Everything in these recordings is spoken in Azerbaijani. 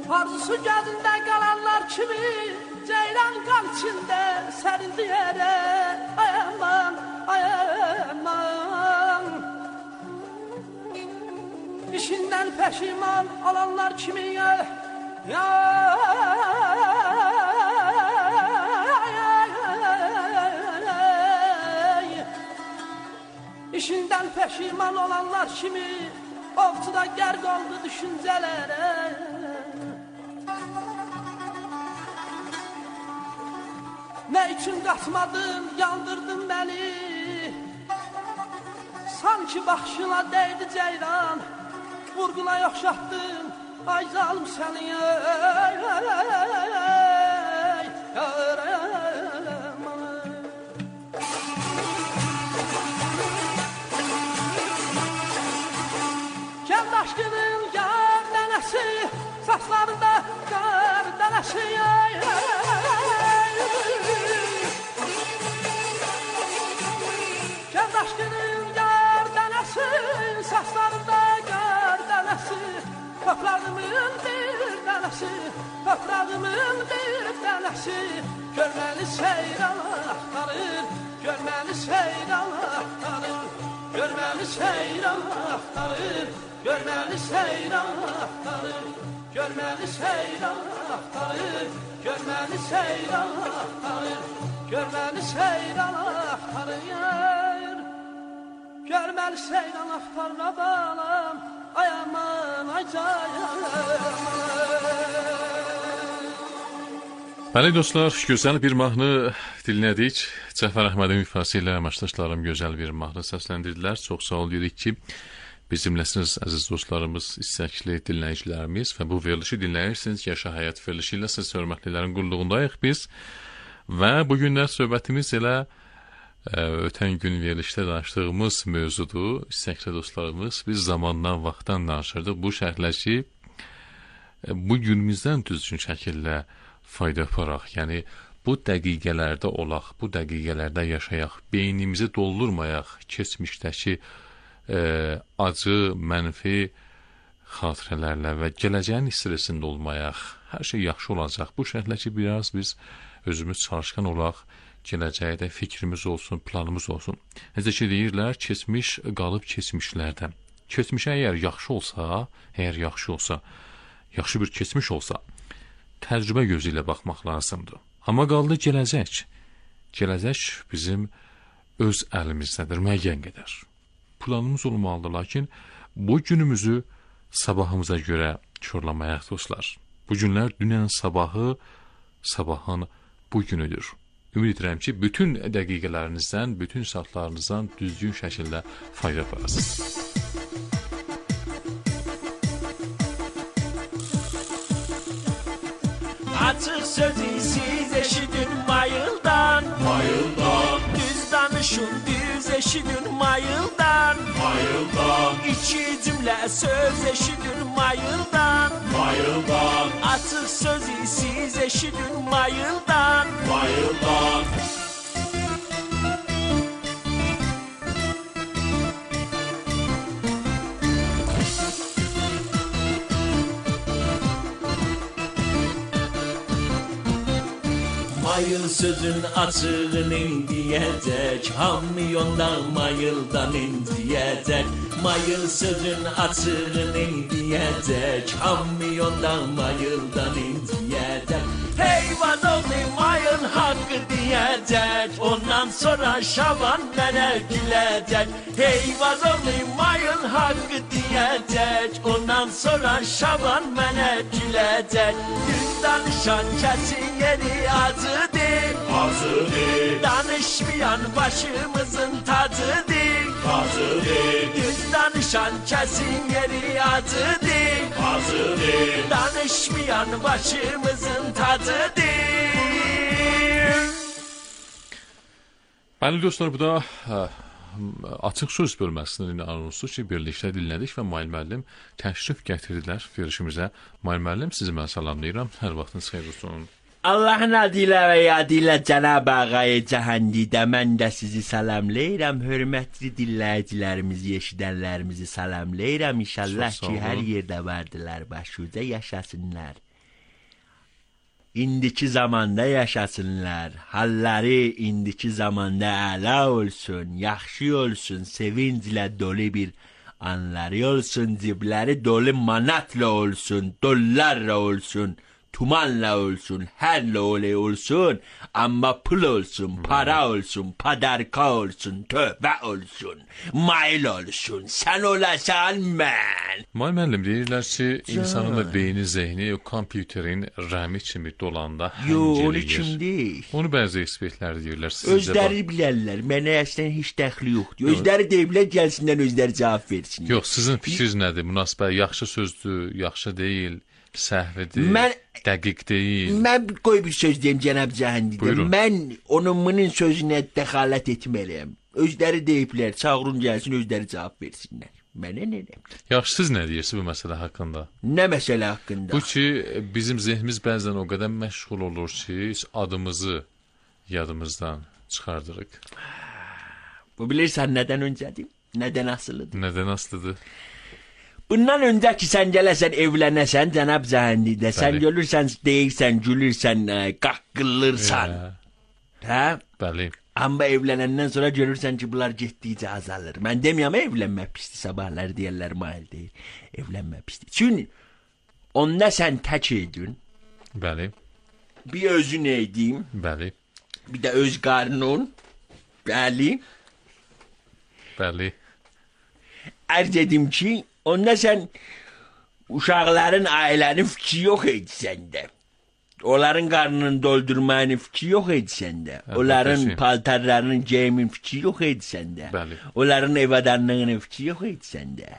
Arzusu gözündə qalanlar kimi ceylan qan içində sərindi yerə. Ay aman, ay aman. İşindən peşiman olanlar kimi ya. İşindən peşiman olanlar kimi ovçuda gərq oldu düşüncələrə. Nə üçün qaçmadın, yandırdın məni? Sanki baxışına dəydi ceylan, vurğuna yoxşatdın, ay zalım səni. Kənd aşkının yar dənəsi, saçlarında qar dənəsi. Kənd aşkının yar dənəsi, saçlarında qar dənəsi. Toprağımın bir dənəsi, toprağımın bir dənəsi. Görməli seyran axtarır, görməli seyran axtarır. Görməli seyran axtarır, görməli seyran axtarır. Görməli seyran axtarır, görməli seyran axtarır. Görməli seyran axtarır. Görməli seyran axtarır balam. Ay aman, ay cayam. Bəli dostlar, gözəl bir mahnı dinlədik. Cəfər Əhmədin ifası ilə əməkdaşlarım gözəl bir mahnı səsləndirdilər. Çox sağ ol deyirik ki, bizimləsiniz əziz dostlarımız, istəkli dinləyicilərimiz və bu verilişi dinləyirsiniz. Yaşa Həyat verilişi ilə siz hörmətlilərin qulluğundayıq biz. Və bugünlər söhbətimiz elə ötən gün verilişdə danışdığımız mövzudur. İstəkli dostlarımız, biz zamandan, vaxtdan danışırdıq. Bu şərtlər ki, bu günümüzdən düzgün şəkildə fayda aparaq. Yəni, bu dəqiqələrdə olaq, bu dəqiqələrdə yaşayaq, beynimizi doldurmayaq, keçmişdəki acı, mənfi xatirələrlə və gələcəyin stresində olmayaq. Hər şey yaxşı olacaq. Bu şərtlər ki, biraz biz özümüz çalışqan olaq, gələcəkdə fikrimiz olsun, planımız olsun. Necə ki, deyirlər, keçmiş qalıb keçmişlərdə. Keçmişə əgər yaxşı olsa, yaxşı bir keçmiş olsa, təcrübə gözü ilə baxmaq lazımdır. Amma qaldı gələcək. Gələcək bizim öz əlimizdədir, müəyyən qədər. Planımız olmalıdır, lakin bu günümüzü sabahımıza görə körləməyək dostlar. Bu günlər dünyanın sabahı, sabahın bu günüdür. Ümid edirəm ki, bütün dəqiqələrinizdən, bütün saatlarınızdan düzgün şəkildə fayda aparasınız. Açıq sözü siz eşidin mayıldan, mayıldan. Düz danışın, düz eşidin mayıldan, mayıldan. İki cümlə söz eşidin mayıldan, mayıldan. Açıq sözü siz eşidin mayıldan, mayıldan. Mayıl sözün açığını diyecek, hamyondan mayıldan indiyecek. Mayıl sözün açığını diyecek, hamyondan mayıldan indiyecek. Hey vazoğlu mayıl hakkı diyecek, ondan sonra Şaban mənə gülecek. Hey vazoğlu mayıl hakkı diyecek, ondan sonra Şaban mənə gülecek. Düz danışan kesin yeri acıdır, acıdır. Danışmayan başımızın tacıdır, tacıdır. Düz danışan kesin yeri acıdır, acıdır. Danışmayan başımızın tacıdır. Bəli dostlar, bu da açıq söz bölməsinin anonsu ki, birlikdə dinlədik və Mayıl müəllim təşrif gətirdilər verilişimizə. Mayıl müəllim, sizi mən salamlayıram. Hər vaxtınız xeyir olsun. Allahın adıyla və yadıyla Cənab-ı Ağay Cəhandidə mən də sizi salamlayıram. Hörmətli dinləyicilərimizi, eşidənlərimizi salamlayıram. İnşallah ki, hər yerdə vardılar, başuca yaşasınlar. indiki zamanda yaşasınlar. Halları indiki zamanda əla olsun, yaxşı olsun, sevinclə dolu bir anları olsun, cibləri dolu manatla olsun, dollarla olsun, tumanla olsun, herle olsun, ama pul olsun, para olsun, padarka olsun, tövbe olsun, mail olsun, sen olasan ben. May müəllim deyirlər ki, insanın da beyni, zehni o kompüterin rəmi kimi dolanda Yo, onu həncəliyir. kim deyir? Onu bəzi ekspertlər deyirlər. Sizcə Özləri bilərlər, mənə əslən heç dəxli yoxdur. Özləri deyiblər, gəlsinlər özləri cavab versinlər. Yox, sizin fikriniz nədir? Münasibət yaxşı sözdür, yaxşı deyil, səhvidir, dəqiq deyil. Mən qoy bir söz deyim cənab Cəhənnədə. Buyurun. Mən onun bunun sözünə dəxalət etməliyəm. Özləri deyiblər, çağırın gəlsin, özləri cavab versinlər. Mənə nə? Yaxşı, siz nə deyirsiniz bu məsələ haqqında? Nə məsələ haqqında? Bu ki, bizim zehnimiz bəzən o qədər məşğul olur ki, adımızı yadımızdan çıxardırıq. Bu bilirsən nədən öncədir? Nədən asılıdır? Nədən asılıdır? Bundan öncə ki, sən gələsən, evlənəsən, cənab Cəhənnədə, sən görürsən, deyirsən, gülürsən, qaqqıllırsan. Hə? Bəli. Amma evlənəndən sonra görürsən ki, bunlar getdikcə azalır. Mən deməyəm, evlənmək pisdir, sabahlar deyərlər, mahil deyil. Evlənmək pisdir. Çünki onda sən tək edin. Bəli. Bir özün edin. Bəli. Bir də öz qarnın. Bəli. Bəli. Ərz edim ki, onda sən uşaqların, ailənin fikri yox idi səndə. Onların qarnını doldurmanın fikri yox idi səndə. Onların paltarlarının geyimin fikri yox idi səndə. Bəli. Onların evadanlığının fikri yox idi səndə.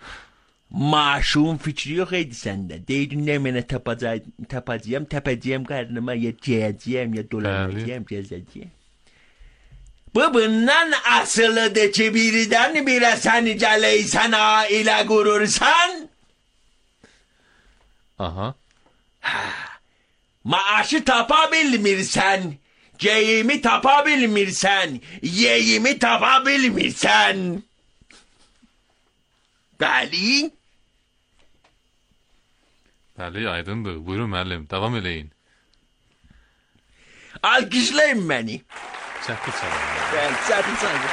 Maaşın fikri yox idi səndə. Deydin nə mənə tapacağım, təpəcəyəm qarnıma, ya geyəcəyəm, ya dolanacağım, gezəcəyəm. Bu bundan asılıdır ki, birdən birə sən gələysən, ailə qurursan. Aha. Maaşı tapa bilmirsən, geyimi tapa bilmirsən, yeyimi tapa bilmirsən. Bəli. Bəli, aydındır. Buyurun müəllim, davam eləyin. Alqışlayın məni. Çətin çalın. Bəli, çətin çalın.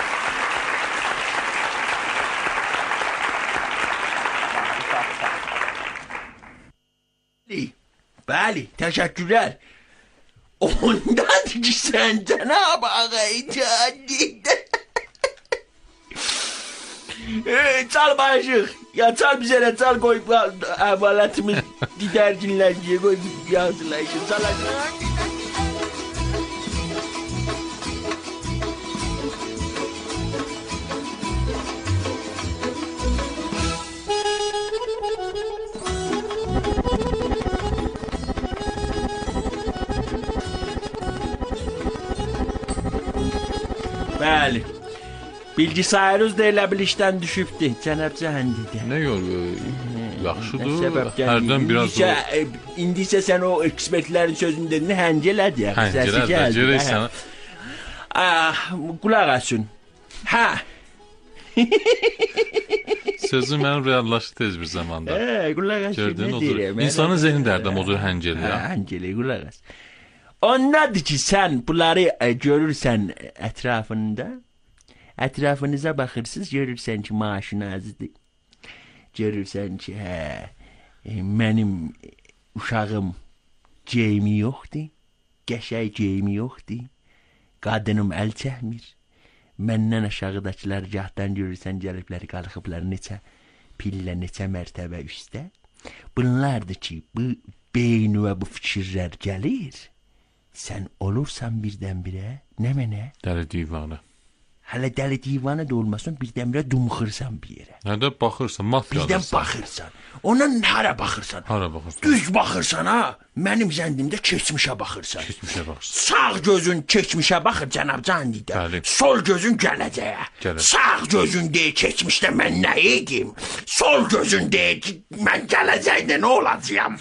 Bəli, təşəkkürlər. Ondan ki, sən cənab ağaycan. Çal başıq. Ya çal bizə də çal qoy əhvalatımız didərginlər diye qoy yazılayışın. Çalacaq. Bəli. Bilgisayarınız da elə bil işdən düşübdür, cənab Cəhənnədə. Nə yaxşıdır, hərdən biraz o... İndi isə sən o ekspertlərin sözünü dedin, həncələdi. Həncələr, sən... Qulaq asın. Hə. Sözü mənim reallaşdı tez bir zamanda. Qulaq asın, nə deyirəm? İnsanın zehni dərdəm odur həncəli. Həncəli, qulaq as. Ondadır ki, sən bunları görürsən ətrafında. Ətrafınıza baxırsınız, görürsən ki, maaşın azdır. Görürsən ki, mənim uşağım geyimi yoxdur, qəşəng geyimi yoxdur, qadınım əl çəkmir. Məndən aşağıdakılar gahdan görürsən, gəliblər, qalxıblar neçə pillə, neçə mərtəbə üstə. Bunlardır ki, bu beynivə bu fikirlər gəlir. Sən olursan birdən-birə, nə mənə? Dəli divanə. Hələ dəli divanə də olmasın, birdən-birə dumxırsan bir yerə. Nədə baxırsan, mafyadırsan. Birdən baxırsan. Ona hara baxırsan? Hara baxırsan? Düz baxırsan, ha? Mənim zəndimdə keçmişə baxırsan. Keçmişə baxırsan. Sağ gözün keçmişə baxır, cənab Cəhənnədə. Bəli. Sol gözün gələcəyə. Sağ gözün deyir, keçmişdə mən nə edim? Sol gözün deyir ki, mən gələcəkdə nə olacağam?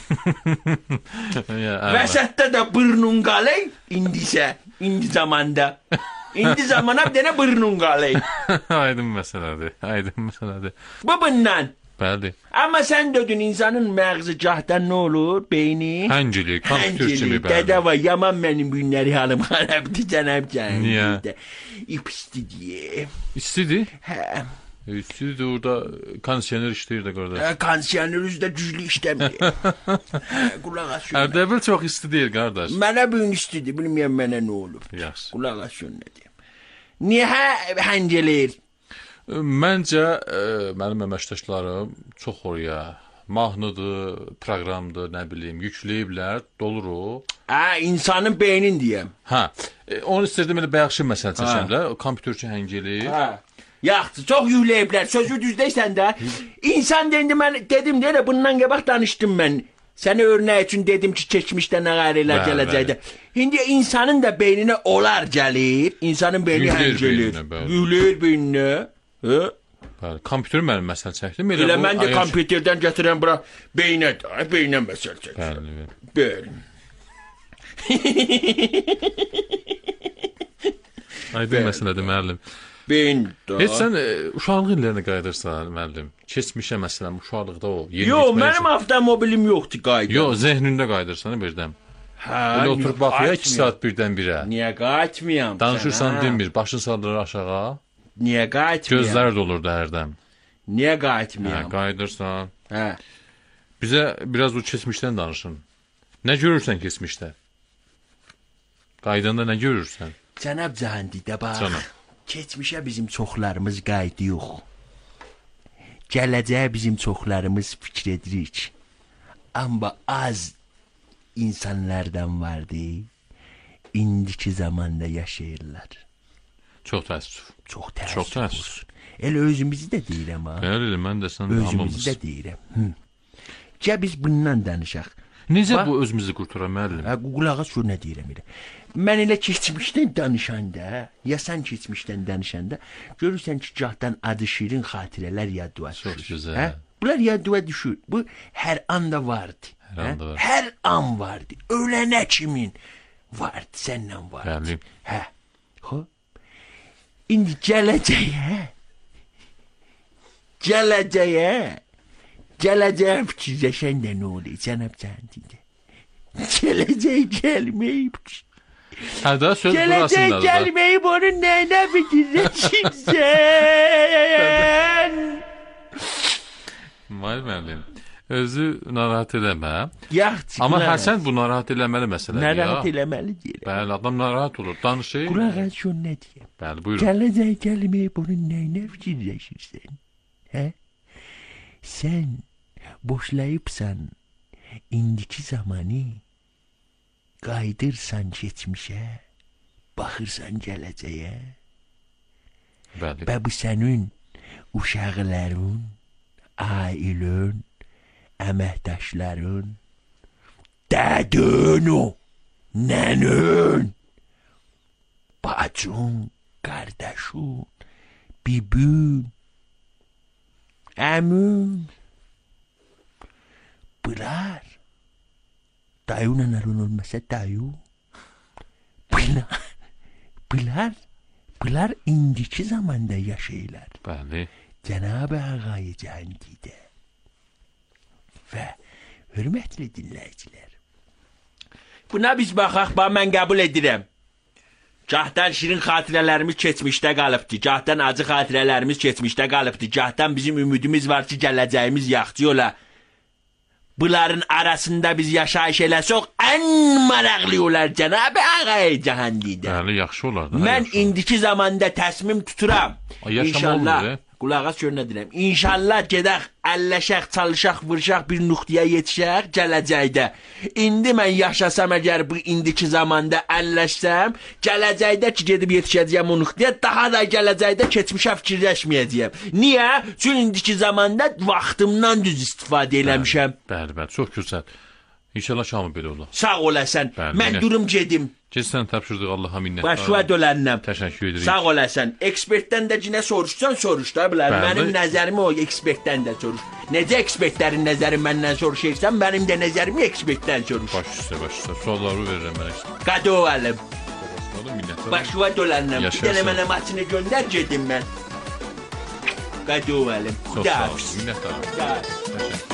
Vəsətdə də burnun qalay, indi zamanda. İndi zamana bir dənə burnun qalay. Aydın məsələdir, aydın məsələdir. Bu bundan. Bəli. Amma sən dedin insanın məğzi gahdan nə olur? Beyni Həncili, kompüter kimi bəli. Dədəva, yaman mənim günləri halım xarabdır cənab can. Niyə? İp istidir. İstidir? Hə. İstidir orada kondisioner işləyir də qardaş. Kondisioner üzdə güclü işləmir. Qulaq as. Ərdəbil çox isti deyil qardaş. Mənə bu gün istidir, bilmirəm mənə nə olub. Yaxşı. Qulaq as nə deyim. Niyə həncələyir? Məncə mənim əməkdaşlarım çox oraya mahnıdır, proqramdır, nə bilim, yükləyiblər, dolur o. İnsanın beynin deyəm. Hə, onu istəyirdim elə bayaqşı məsələ çəkəm də, kompüterçi həngeli. Hə. Yaxşı, çox yükləyiblər, sözü düzdəysən də. İnsan dedim, mən dedim də, bundan qabaq danışdım mən. Sənə örnək üçün dedim ki, keçmişdə nə qarələr gələcəkdə. İndi insanın da beyninə olar gəlir, insanın beyni həngəlir. Yükləyir beyninə. Bəli, kompüter mənim məsələ çəkdim. Elə mən də kompüterdən gətirəm bura beynə də, beynə məsələ çəkdim. Bəli. Aydın məsələdir müəllim. Beyin də. Heç sən uşaqlıq illərinə qayıdırsan müəllim. Keçmişə məsələn uşaqlıqda o. Yox, mənim avtomobilim yoxdur qayıdım. Yox, zehnində qayıdırsan birdən. Hə. Elə oturub baxıyor 2 saat birdən birə. Niyə qayıtmıyam? Danışırsan demir, başın saldırır aşağı. Niyə qayıtmıyam? Gözlər dolurdu hərdən. Niyə qayıtmıyam? Hə, qayıdırsan. Hə. Bizə biraz o keçmişdən danışın. Nə görürsən keçmişdə? Qaydanda nə görürsən? Cənab Cahandidə bax. Canım. Keçmişə bizim çoxlarımız qayıdı yox. Gələcəyə bizim çoxlarımız fikir edirik. Amma az insanlardan vardı. İndiki zamanda yaşayırlar. Çox təəssüf. Çox təəssüf. Çox təəssüf. Elə özümüzü də deyirəm ha. Bəli, mən də sən hamımız. Özümüzü də deyirəm. Gəl biz bundan danışaq. Necə bu özümüzü qurtara müəllim? Qulağa sür nə deyirəm elə. Mən elə keçmişdən danışanda, ya sən keçmişdən danışanda görürsən ki, gahdan adı şirin xatirələr yadına düşür. Çox gözəl. Bunlar yadına düşür. Bu hər anda vardı. Hər anda vardı. Hər an vardı. Ölənə kimin vardı, səndən vardı. Bəli. Hə. Xoş. İndi gələcəyə fikirləşən də nə olur, cənab Cahandidə? Gələcək gəlməyib ki. Hə də söz burasındadır. Gələcək gəlməyib onun nəyinə fikirləşirsən? Vay müəllim, özü narahat eləmə. Yaxşı. Amma Həsən bu narahat eləməli məsələdir ya. Narahat eləməli deyirəm. Bəli, adam narahat olur, danışır. Qulaq as şu nə deyəm? Bəli, buyurun. Gələcək gəlməyib onun nəyinə fikirləşirsən? Hə? Sən boşlayıbsan indiki zamanı, qaydırsan keçmişə, baxırsan gələcəyə. Bəli. Və bu sənin uşaqların, ailən, əməkdaşların, dədün, nənün, bacın, qardaşın, bibin, əmin. Bunlar dayıyla narın olmasa dayı. Bunlar indiki zamanda yaşayırlar. Bəli. Cənab-ı Ağay Cahandidə və hörmətli dinləyicilər. Buna biz baxaq, mən qəbul edirəm. Gahdan şirin xatirələrimiz keçmişdə qalıbdı, gahdan acı xatirələrimiz keçmişdə qalıbdı, gahdan bizim ümidimiz var ki, gələcəyimiz yaxşı ola. Bunların arasında biz yaşayış eləsək, ən maraqlı olar Cənab-ı Ağay Cahandidə. Bəli, yaxşı olar. Mən indiki zamanda təsmim tuturam. İnşallah. Qulağa sür nə deyirəm. İnşallah gedək, əlləşək, çalışaq, vuruşaq, bir nöqtəyə yetişək gələcəkdə. İndi mən yaşasam əgər bu indiki zamanda əlləşsəm, gələcəkdə ki, gedib yetişəcəyəm o nöqtəyə, daha da gələcəkdə keçmişə fikirləşməyəcəyəm. Niyə? Çünki indiki zamanda vaxtımdan düz istifadə eləmişəm. Bəli, çox gözəl. İnşallah şamı belə olar. Sağ olasın. Mən durum gedim. Sən tapşırdıq Allaha minnət. Başa dönənnəm. Təşəkkür edirik. Sağ olasın. Ekspertdən də cinə soruşsan, soruş da bilər. Mənim nəzərimi o ekspertdən də soruş. Necə ekspertlərin nəzəri məndən soruşursan, mənim də nəzərimi ekspertdən soruş. Baş üstə. Sualları verirəm mən. Qado alım. Başa dönənnəm. Bir dənə mənə maçını göndər gedim mən. Bədəvəlim. Çox sağ olun, minnətdaram. Təşəkkür edirəm.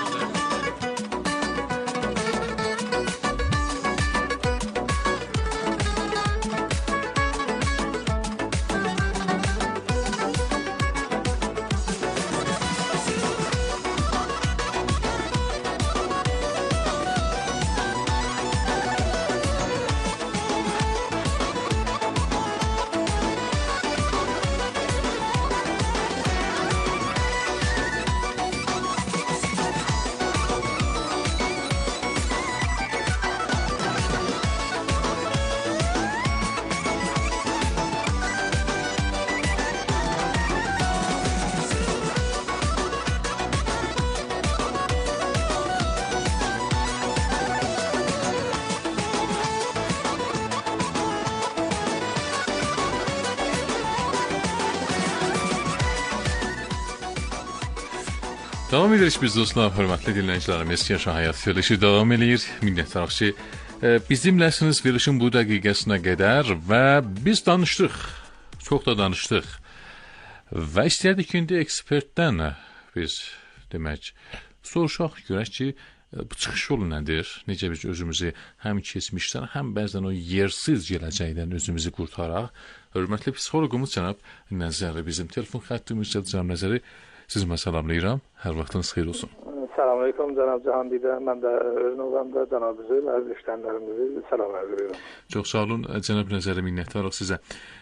Davam edirik biz dostlar, hörmətli dinləyicilərimiz. Yaşa Həyat verilişi davam edir. Minnətdarıq ki, bizimləsiniz verilişin bu dəqiqəsinə qədər və biz danışdıq, çox da danışdıq. Və istəyərdik ki, indi ekspertdən biz demək, soruşaq, görək ki, bu çıxış yolu nədir? Necə biz özümüzü həm keçmişdən, həm bəzən o yersiz gələcəkdən özümüzü qurtaraq. Hörmətli psixoloqumuz cənab Nəzəri bizim telefon xəttimizdə. Cənab Nəzəri, sizə salamlayıram. Hər vaxtınız xeyir olsun. Salamünaleyküm cənab Cahandidə. Mən də öz növbəmdə cənabınızı və öz işlənlərimizi salam arz edirəm. Çox sağ olun cənab Nəzəri, minnətdarıq sizə.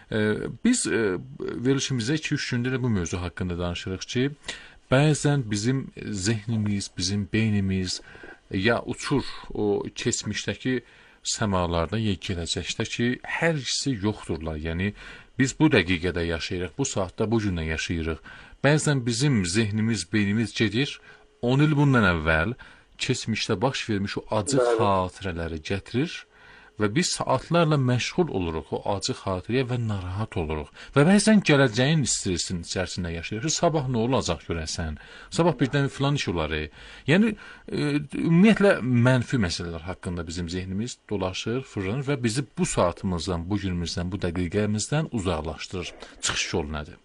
Biz verilişimizdə 2-3 gündür bu mövzu haqqında danışırıq ki, bəzən bizim zehnimiz, bizim beynimiz ya uçur o keçmişdəki səmalarda, ya gələcəkdə ki, hər ikisi yoxdurlar. Yəni biz bu dəqiqədə yaşayırıq, bu saatda, bu gündə yaşayırıq. Bəzən bizim zehnimiz, beynimiz gedir, 10 il bundan əvvəl keçmişdə baş vermiş o acı xatirələri gətirir və biz saatlarla məşğul oluruq o acı xatirəyə və narahat oluruq. Və bəzən gələcəyin stresinin içərisində yaşayırıq ki, sabah nə olacaq görəsən, sabah birdən filan iş olar. Yəni, ümumiyyətlə mənfi məsələlər haqqında bizim zehnimiz dolaşır, fırlanır və bizi bu saatımızdan, bu günümüzdən, bu dəqiqəmizdən uzaqlaşdırır. Çıxış yolu nədir?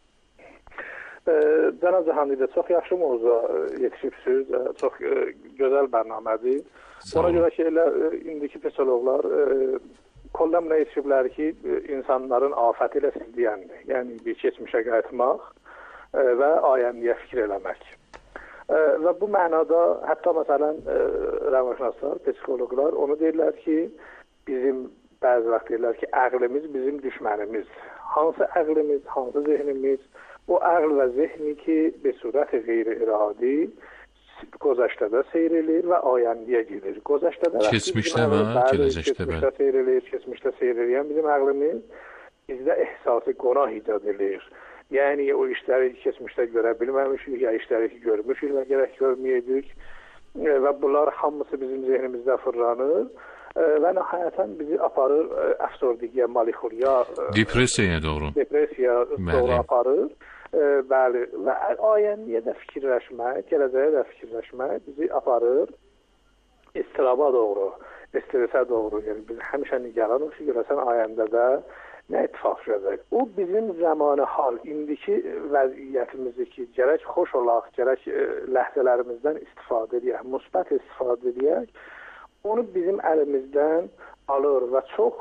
Cənab Cahandidə, çox yaxşı mövzuya yetişibsiniz, çox gözəl bərnamədir. Ona görə ki, elə indiki psixoloqlar kollamla yetişiblər ki, insanların afəti ilə sizləyəndir. Yəni, bir keçmişə qayıtmaq və ayəndiyə fikir eləmək. Və bu mənada, hətta məsələn, rəvaşnaslar, psixoloqlar onu deyirlər ki, bizim bəzi vaxt deyirlər ki, əqlimiz bizim düşmənimiz. Hansı əqlimiz, hansı zehnimiz? O əql və zehni ki, bir surət qeyri-iradi gözəşdədə seyr edir və ayəndiyə gedir. Keçmişdə və gələcəkdə keçmişdə seyr edir, keçmişdə seyr edən bizim əqlimiz bizdə ehsası qonaq icad edir. Yəni, o işləri keçmişdə görə bilməmişik, ya işləri ki, görmüşük və gərək görməyəcək və bunlar hamısı bizim zehnimizdə fırlanır və nəhayətən bizi aparır əfsordiyyə, malixuriya, depressiyaya doğru aparır. Bəli, və ayəndiyə də fikirləşmək, gələcəyə də fikirləşmək bizi aparır istiraba doğru, stresə doğru. Yəni, biz həmişə nigaranıq ki, görəsən ayəndədə nə ittifaq düşəcək. O bizim zamanı hal, indiki vəziyyətimizi ki, gərək xoş olaq, gərək ləhzələrimizdən istifadə edək, müsbət istifadə edək, onu bizim əlimizdən alır və çox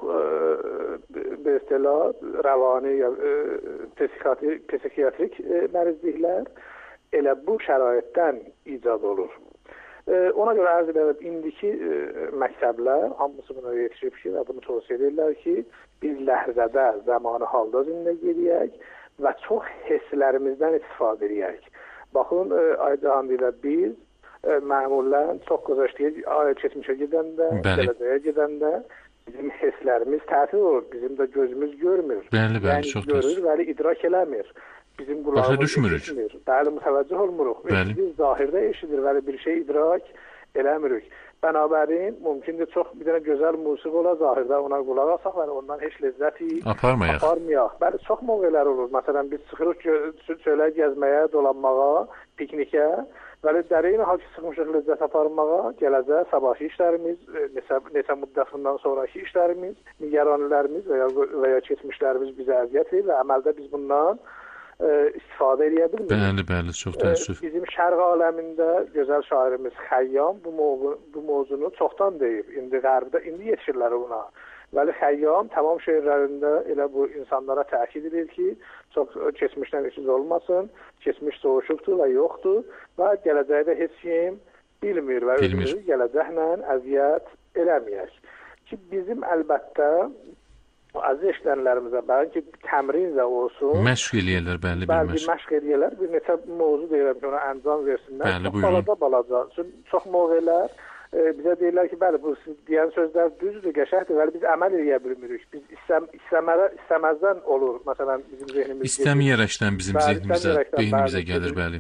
rəvani, psixiatrik mərizliklər elə bu şəraitdən icad olur. Ona görə ərz edək, indiki məktəblər hamısı buna yetişib ki, və bunu tövsiyə edirlər ki, biz ləhzədə, zamanı halda zindəgi edək və çox hisslərimizdən istifadə edək. Baxın, Aycahandilə biz məmulən çox gözəşdiyə, keçmişə gedəndə, gələcəyə gedəndə bizim hisslərimiz təsir olur. Bizim də gözümüz görmür. Bəli, çox görür, bəli, idrak eləmir. Bizim qulağımız eşitmir. Bəli, mütəvəccüh olmuruq. Biz zahirdə eşidir, bəli, bir şey idrak eləmirik. Bənabərin, mümkündür çox bir dənə gözəl musiqi ola, zahirdə ona qulaq asaq, bəli, ondan heç ləzzəti aparmayaq. Bəli, çox mövqelər olur. Məsələn, biz çıxırıq çölə gəzməyə, dolanmağa, piknikə. Bəli, dərin hal ki, sıxmışıq ləzzət aparmağa, gələcək, sabahki işlərimiz, neçə müddətindən sonraki işlərimiz, nigaranilərimiz və ya keçmişlərimiz bizə əziyyət verir və əməldə biz bundan istifadə edə bilmirik. Bəli, çox təəssüf. Bizim şərq aləmində gözəl şairimiz Xəyyam bu mövzunu çoxdan deyib. İndi qərbdə yetişirlər ona. Vəli Xəyyam tamam şeirlərində elə bu insanlara təkid edir ki, çox keçmişdən işiniz olmasın, keçmiş soğuşubdur və yoxdur və gələcəkdə heç kim bilmir və özümüzü gələcəklə əziyyət eləməyək. Ki bizim əlbəttə aziz eşidənlərimizə bəlkə təmrin də olsun. Məşq eləyirlər, bəli, məşq eləyirlər. Bir neçə mövzu deyirəm ki, ona əncam versinlər. Bəli, buyurun. Balaca. Çox mövzular bizə deyirlər ki, bəli, bu siz deyən sözlər düzdür, qəşəngdir, bəli biz əməl edə bilmirik. Biz istəməzdən olur. Məsələn, bizim zehnimiz istəməyərəkdən bizim zehnimizə, beynimizə gəlir, bəli.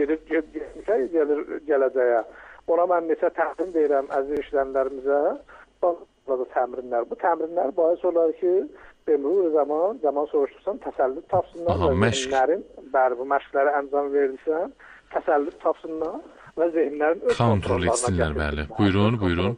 Gedir gələcəyə. Ona mən neçə təmrin deyirəm əziz eşidənlərimizə. Təmrinlər. Bu təmrinlər bahis olar ki, ömrü zaman soruşursan, təsəllüt tapsınlar və zehinlərin, bu məşqləri əncam verirsən, təsəllüt tapsınlar və zehinlərin öz kontrol etsinlər, bəli. Buyurun.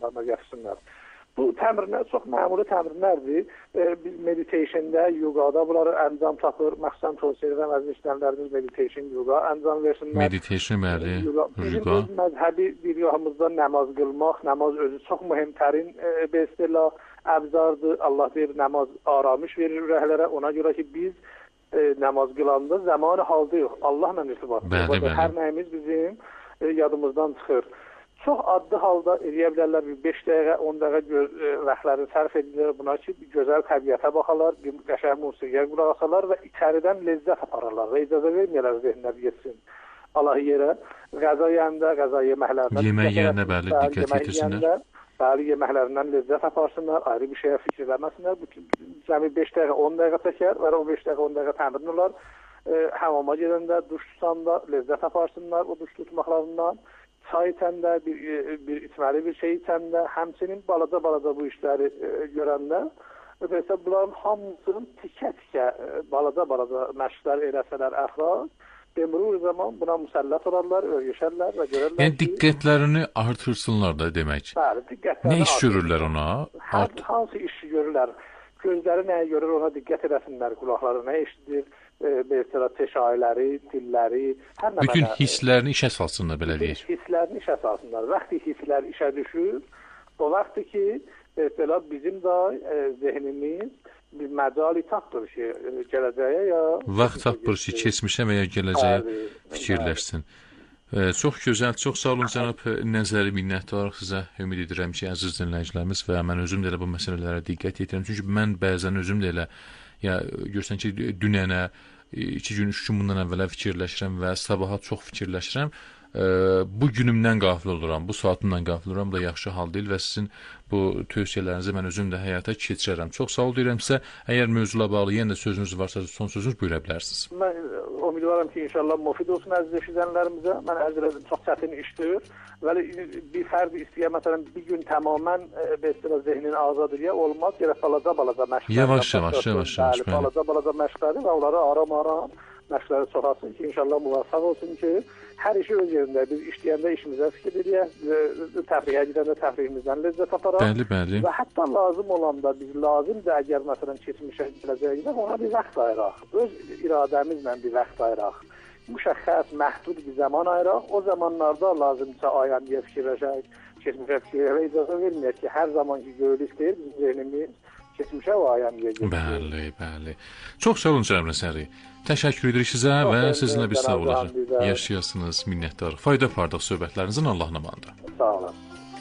Bu təmrinlər çox məmuli təmrinlərdir. Biz meditation'da, yogada bunları əncam tapır. Məxsən tövsiyə edirəm əziz işlənlərimiz meditation, yoga əncam versinlər. Meditation, bəli, yoga. Bizim öz məzhəbi birgahımızda namaz qılmaq, namaz özü çox mühimtərin bir istilah əbzardır. Allah deyir, namaz aramış verir ürəklərə. Ona görə ki, biz namaz qılanda zamanı halda yox, Allahla irtibatdır. Hər nəyimiz bizim yadımızdan çıxır. Çox adlı halda eləyə bilərlər, 5 dəqiqə, 10 dəqiqə vaxtlarını sərf edirlər buna ki, bir gözəl təbiətə baxarlar, bir qəşəng musiqiyə qulaq asarlar və içəridən ləzzət apararlar və icazə verməyərlər zehnlər getsin. Allah yerə, qəza yeyəndə, qəza yeməklərindən yemək yeyəndə, bəli, diqqət yetirsinlər. Bəli, yeməklərindən ləzzət aparsınlar, ayrı bir şeyə fikir verməsinlər. Cəmi 5 dəqiqə, 10 dəqiqə çəkər və o 5 dəqiqə, 10 dəqiqə təmrin olar. Hamama gedəndə, duş tutanda ləzzət aparsınlar o duş tutmaqlarından. Çay içəndə, bir içməli bir şey içəndə, həmçinin balaca bu işləri görəndə, ötəsə bunların hamısının tikə-tikə balaca məşqlər eləsələr əxlaq, demir zaman buna müsəllət olarlar, öyrəşərlər və görərlər ki... Yəni, diqqətlərini artırsınlar da demək. Bəli, diqqətlərini nə iş görürlər ona? Hansı iş görürlər? Gözləri nəyə görür, ona diqqət edəsinlər, qulaqları nə işdir? Teşayirləri, dilləri, hər nə bütün hisslərini işə salsınlar, belə deyək. Hisslərini işə salsınlar. Vaxtı hisslər işə düşür, o vaxtı ki, bizim də zehnimiz bir məcali tapdır ki, gələcəyə ya... Vaxt tapır ki, keçmişə və ya gələcəyə fikirləşsin. Çox gözəl, çox sağ olun cənab Nəzəri, minnətdarıq sizə. Ümid edirəm ki, əziz dinləyicilərimiz və mən özüm də elə bu məsələlərə diqqət yetirəm. Çünki mən bəzən özüm də elə görsən ki, dünənə, 2 gün, 3 gün bundan əvvələ fikirləşirəm və sabaha çox fikirləşirəm. Bu günümdən qafil oluram, bu saatımdan qafil oluram da yaxşı hal deyil və sizin bu tövsiyələrinizi mən özüm də həyata keçirərəm. Çox sağ ol deyirəm sizə. Əgər mövzula bağlı yenə də sözünüz varsa, son sözünüz buyura bilərsiniz. Mən ümidvaram ki, inşallah müfid olsun əziz eşidənlərimizə. Mən ərz elədim, çox çətin işdir. Vəli bir fərd istəyir, məsələn, bir gün tamamən zehnin azadıya olmaz. Gerək balaca məşqlər. Yavaş. Balaca məşqləri və onları aram məşqləri çoxalsın ki, inşallah müvəffəq olsun ki, hər işi öz yerində biz işləyəndə işimizə fikir edək, təfrihə gedəndə təfrihimizdən ləzzət aparaq. Bəli. Və hətta lazım olanda biz lazımdır əgər məsələn keçmişə gələcəyə gedək, ona bir vaxt ayıraq. Öz iradəmizlə bir vaxt ayıraq. Müşəxəs, məhdud bir zaman ayıraq. O zamanlarda lazımsa ayəndiyə fikirləşək, keçmişə fikirləşək, icazə verməyək ki, hər zamanki görülük deyil, bizim zehnimiz keçmişə və ayəndiyə gedir. Bəli. Çox sağ olun cənab Nəsəri. Təşəkkür edirik sizə və sizinlə bir sağ olun. Yaşayasınız, minnətdarıq. Fayda apardıq söhbətlərinizin Allahın amanında. Sağ olun.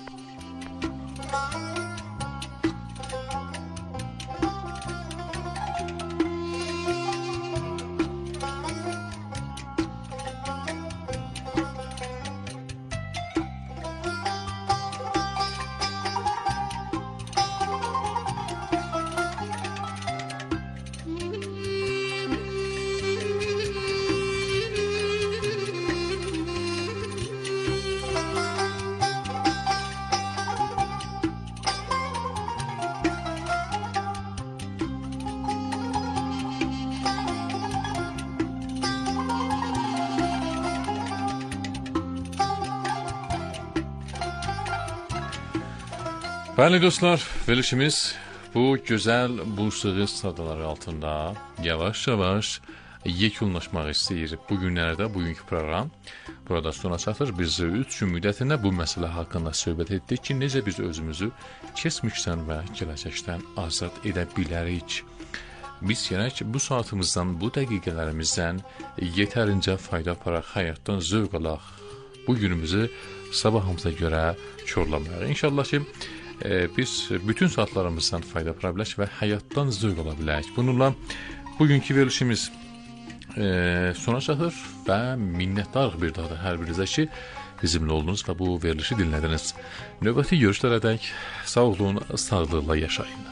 Bəli dostlar, verilişimiz bu gözəl musiqi sadaları altında yavaş-yavaş yekunlaşmaq istəyir. Bu günlərdə bugünkü proqram burada sona çatır. Biz 3 gün müddətində bu məsələ haqqında söhbət etdik ki, necə biz özümüzü keçmişdən və gələcəkdən azad edə bilərik. Biz gərək bu saatımızdan, bu dəqiqələrimizdən yetərincə fayda aparaq, həyatdan zövq alaq. Bu günümüzü sabahımıza görə korlamayaq. İnşallah ki, biz bütün saatlarımızdan fayda apara bilək və həyatdan zövq ala bilək. Bununla bugünkü verilişimiz sona çatır və minnətdarıq bir daha da hər birinizə ki, bizimlə oldunuz və bu verilişi dinlədiniz. Növbəti görüşlərədək sağ olun, sağlıqla yaşayın.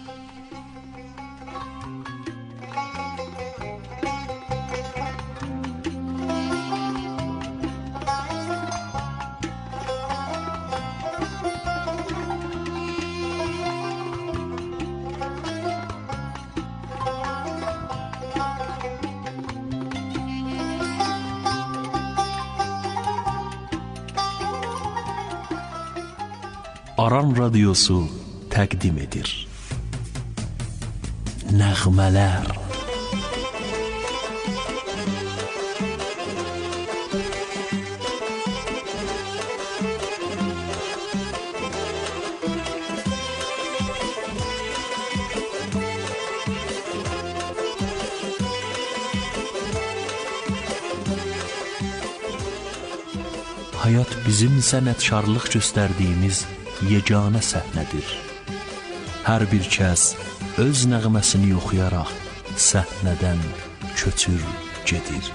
Aran Radyosu təqdim edir. Nəğmələr. Hayat bizim sənətkarlıq göstərdiyimiz yeganə səhnədir. Hər bir kəs öz nəğməsini oxuyaraq səhnədən köçür gedir.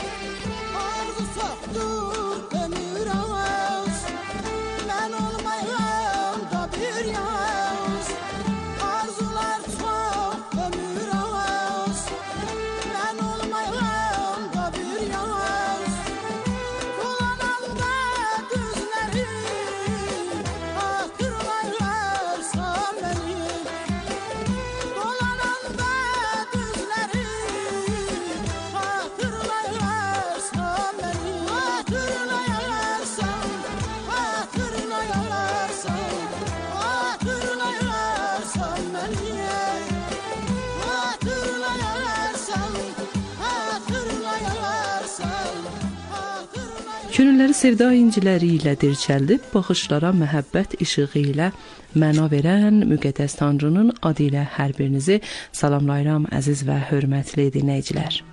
Könülləri sevda inciləri ilə dirçəldib, baxışlara məhəbbət işığı ilə məna verən müqəddəs Tanrının adı ilə hər birinizi salamlayıram əziz və hörmətli dinləyicilər.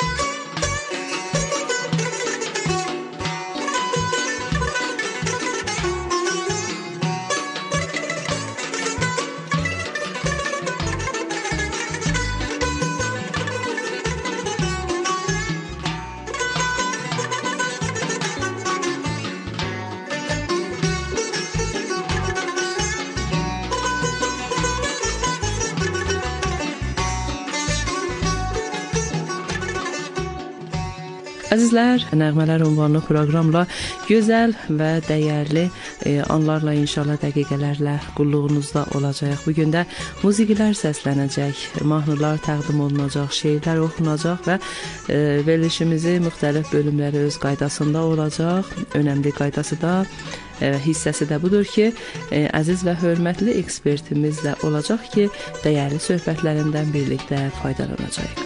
Əzizlər, Nəğmələr ünvanlı proqramla gözəl və dəyərli anlarla, inşallah dəqiqələrlə qulluğunuzda olacaq. Bugün də musiqilər səslənəcək, mahnılar təqdim olunacaq, şeirlər oxunacaq və verilişimizi müxtəlif bölümləri öz qaydasında olacaq. Önəmli qaydası da, hissəsi də budur ki, əziz və hörmətli ekspertimiz də olacaq ki, dəyərli söhbətlərindən birlikdə faydalanacaq.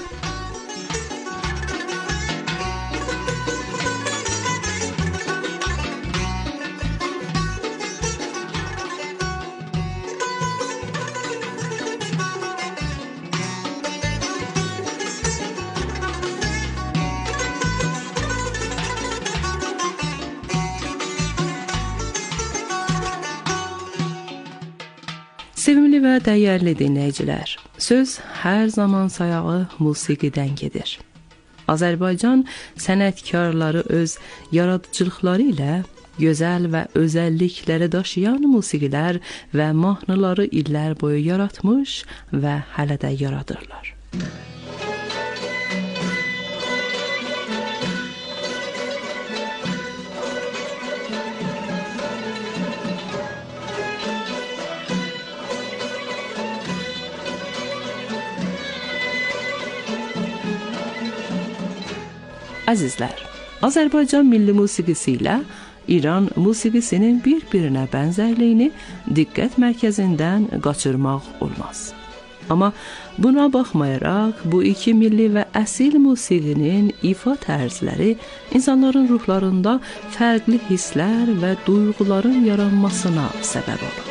Sevimli və dəyərli dinləyicilər, söz hər zaman sayağı musiqidən gedir. Azərbaycan sənətkarları öz yaradıcılıqları ilə gözəl və özəllikləri daşıyan musiqilər və mahnıları illər boyu yaratmış və hələ də yaradırlar. Əzizlər, Azərbaycan milli musiqisi ilə İran musiqisinin bir-birinə bənzərliyini diqqət mərkəzindən qaçırmaq olmaz. Amma buna baxmayaraq, bu iki milli və əsil musiqinin ifa tərzləri insanların ruhlarında fərqli hisslər və duyğuların yaranmasına səbəb olur.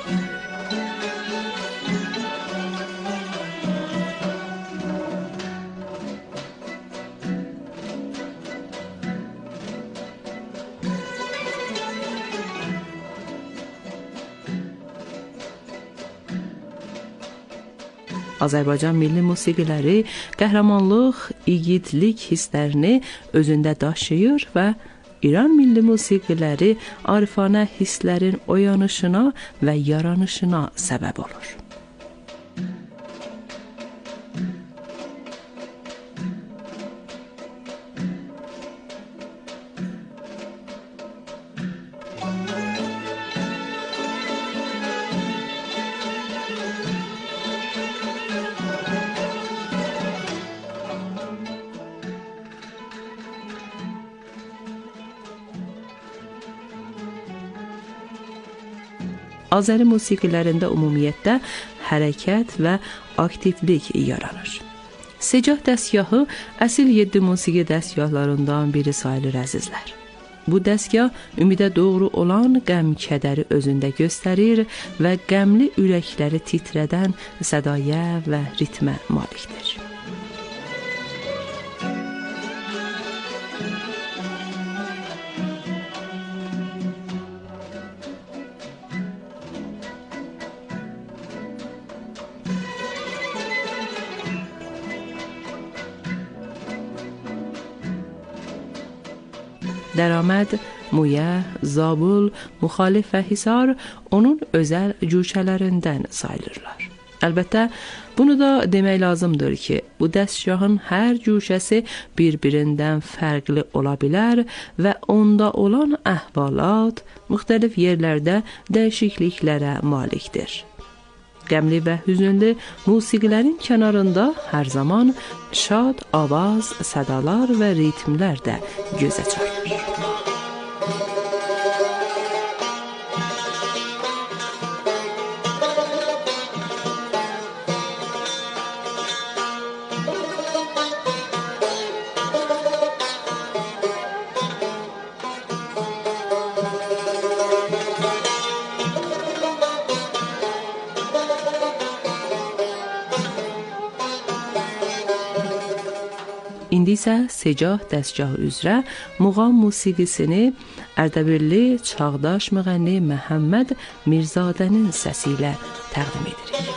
Azərbaycan milli musiqiləri qəhrəmanlıq, igidlik hisslərini özündə daşıyır və İran milli musiqiləri arifanə hisslərin oyanışına və yaranışına səbəb olur. Azəri musiqilərində ümumiyyətlə hərəkət və aktivlik yaranır. Secah dəstgahı əsil 7 musiqi dəstgahlarından biri sayılır əzizlər. Bu dəstgah ümidə doğru olan qəm-kədəri özündə göstərir və qəmli ürəkləri titrədən sədaya və ritmə malikdir. Dərəməd, Muyə, Zabul, Müxalif və Hisar onun özəl cüçələrindən sayılırlar. Əlbəttə, bunu da demək lazımdır ki, bu dəstgahın hər cüçəsi bir-birindən fərqli ola bilər və onda olan əhvalat müxtəlif yerlərdə dəyişikliklərə malikdir. Qəmli və hüzünlü musiqilərin kənarında hər zaman şad avaz, sədalar və ritmlər də gözə çarpır. İndi isə secah dəstgahı üzrə muğam musiqisini Ərdəbilli çağdaş müğənni Məhəmməd Mirzadənin səsi ilə təqdim edirik.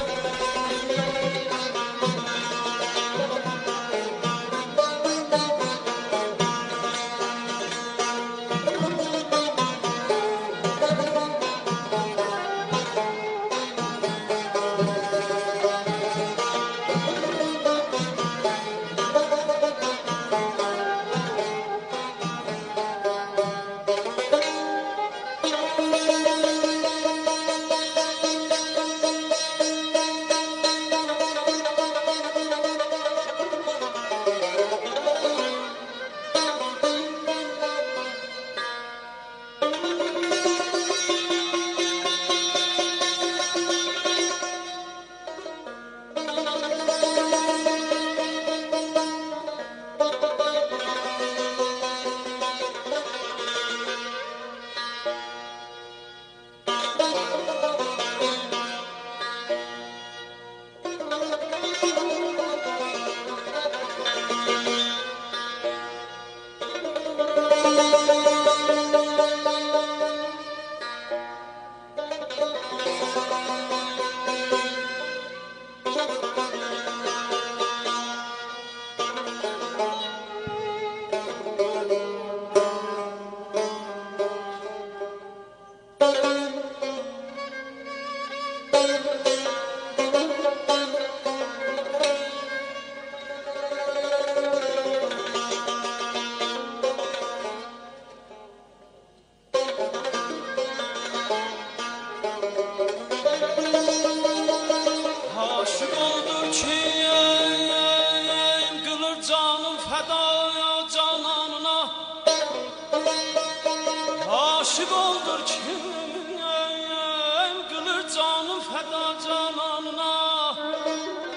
Aşık oldur kim, kılır canım feda cananına.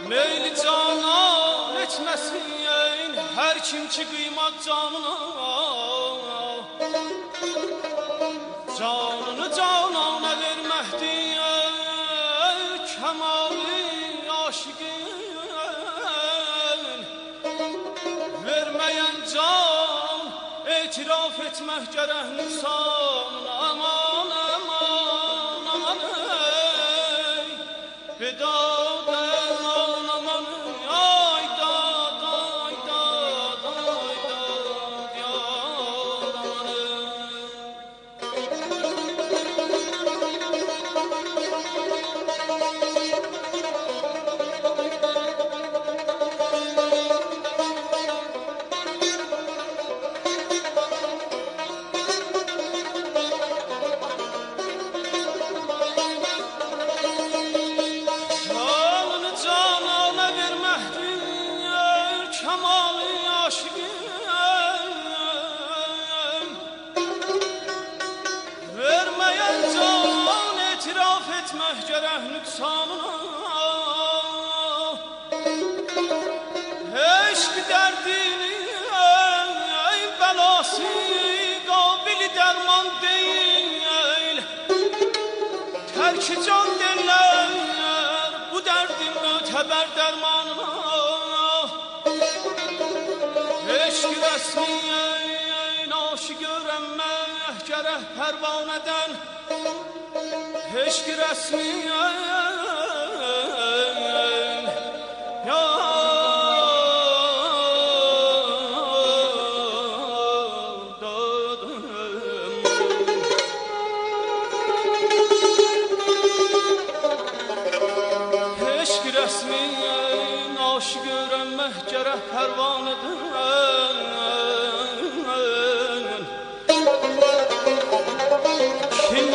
Meyli canan etməsin hər kim ki qiymat canına. Canını canana verməkdir kəmalı aşıqın. Verməyən can etiraf etmək gərək nüqsan. Aman aman aman ey vedad aman aman ay dad ay dad ay dad yar aman eşq dərdini ey bəlası qabili dərman deyil. Tərki can denlər bu dərdin mötəbər dərmanına. Eşq rəsmi ey naşi görənmək gərək pərvanədən. Eşq rəsmi kim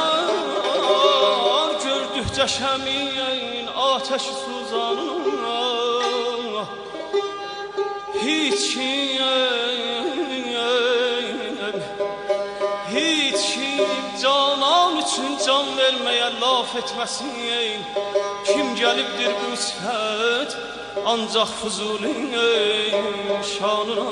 yanar gördükcə şəmin ateşi suzanına. Hiç kim canan üçün can verməyə laf etməsin. Kim gəlibdir bu sifət ancaq Füzulin şanına.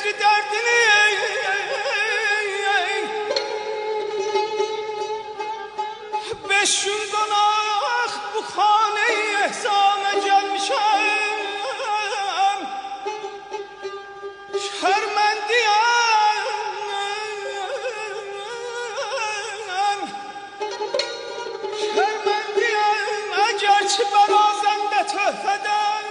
Demdi derdini beş gün qonaq bu xanəyi ehsana gəlmişəm şərməndiyəm əgər ki bərazəndə töhfədən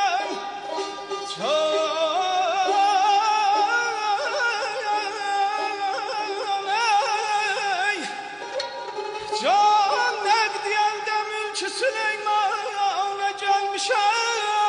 can nəqdiyəndə mülk Süleyman'a gəlmişəm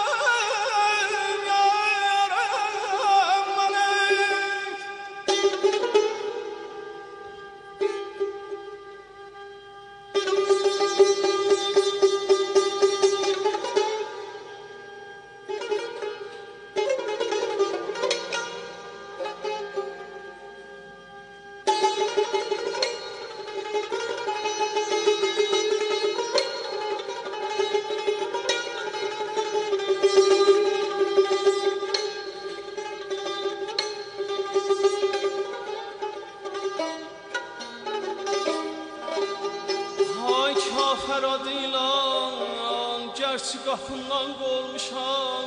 gerçi qapından qolmuşam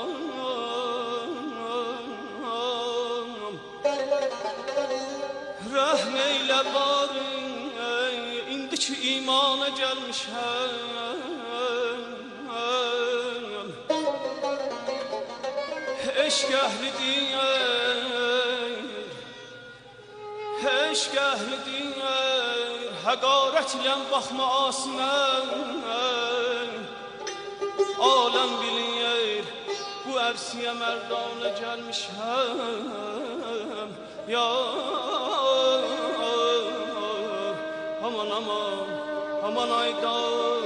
rəhm eylə bari indi ki imana gəlmişəm eşq əhlidir həqarət ilə baxma asinə aləm bilir bu ərsiyə mərdanə gəlmişəm ya aman aman aman aydan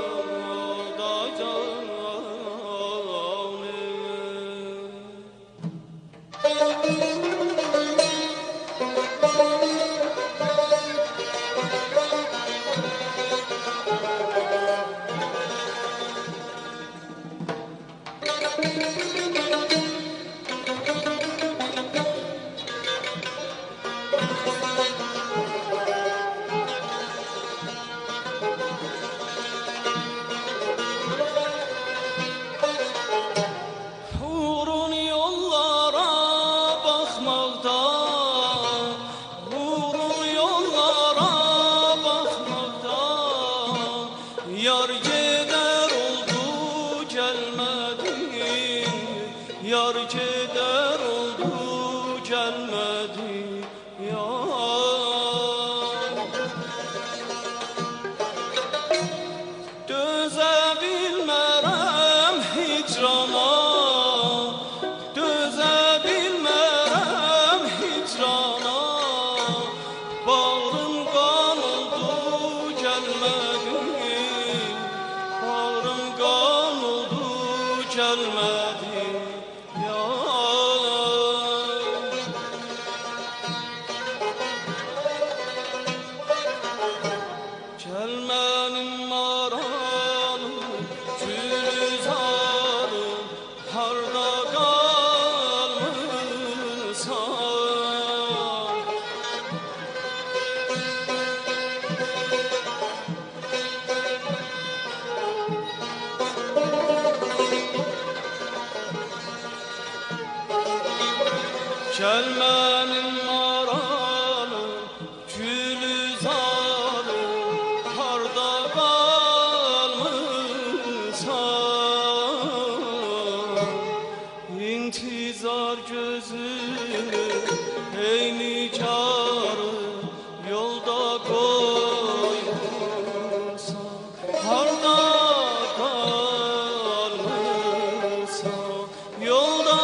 Gelmenin maralı, gülüzarı, harda kalmışsan. İntizar gözünü, ey nicarı, yolda koymuşsan. Harda kalmışsan, yolda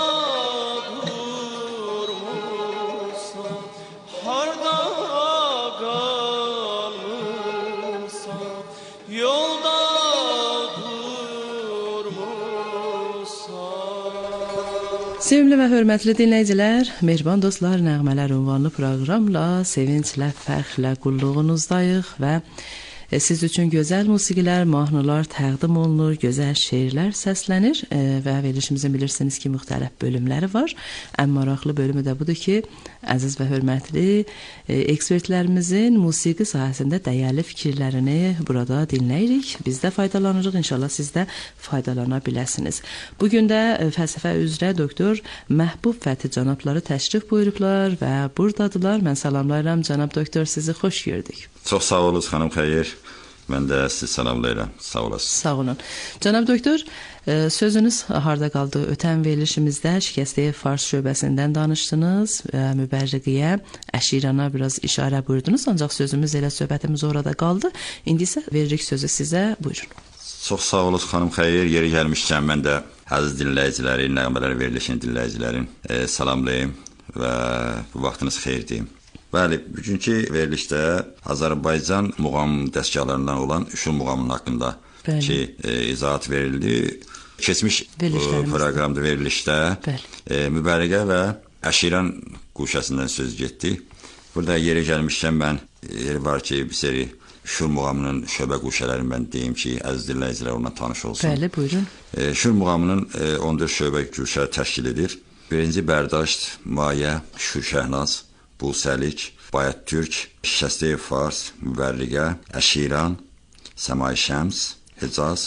Sevimli və hörmətli dinləyicilər, Mehriban Dostlar Nəğmələr ünvanlı proqramla sevinclə, fəxrlə qulluğunuzdayıq və Siz üçün gözəl musiqilər, mahnılar təqdim olunur, gözəl şeirlər səslənir və verilişimizin bilirsiniz ki, müxtəlif bölümləri var. Ən maraqlı bölümü də budur ki, əziz və hörmətli ekspertlərimizin musiqi sahəsində dəyərli fikirlərini burada dinləyirik. Biz də faydalanırıq, inşallah siz də faydalana biləsiniz. Bugün də fəlsəfə üzrə doktor Məhbub Fəthi cənabları təşrif buyurublar və buradadılar. Mən salamlayıram cənab doktor, sizi xoş gördük. Çox sağ olun xanım Xeyir. Mən də sizi salamlayıram. Sağ olasınız. Sağ olun. Cənab doktor, sözünüz harda qaldı? Ötən verilişimizdə Şikəstəyə Fars şöbəsindən danışdınız, mübərriqiyə, Əşirana biraz işarə buyurdunuz, ancaq sözümüz elə söhbətimiz orada qaldı. İndi isə veririk sözü sizə, buyurun. Çox sağ olun xanım Xeyir. Yeri gəlmişkən mən də əziz dinləyiciləri, nəğmələr verilişinin dinləyicilərin salamlayım və bu vaxtınız xeyir deyim. Bəli, bugünkü verilişdə Azərbaycan muğam dəstgahlarından olan Şur muğamının haqqında ki, izahat verildi. Keçmiş proqramda verilişdə Mübərrigə və Əşiran quşəsindən söz getdi. Burada yeri gəlmişkən mən, yeri var ki, bir seri Şur muğamının şöbə quşələrini mən deyim ki, əziz dinləyicilər onunla tanış olsun. Bəli, buyurun. Şur muğamının 14 şöbə quşə təşkil edir. Birinci Bərdasht, Mayə, Şur Şəhnaz, Busəlik, Bayat Türk, Şikəstəyə Fars, Mübərrigə, Əşiran, Səmay Şəms, Hicaz,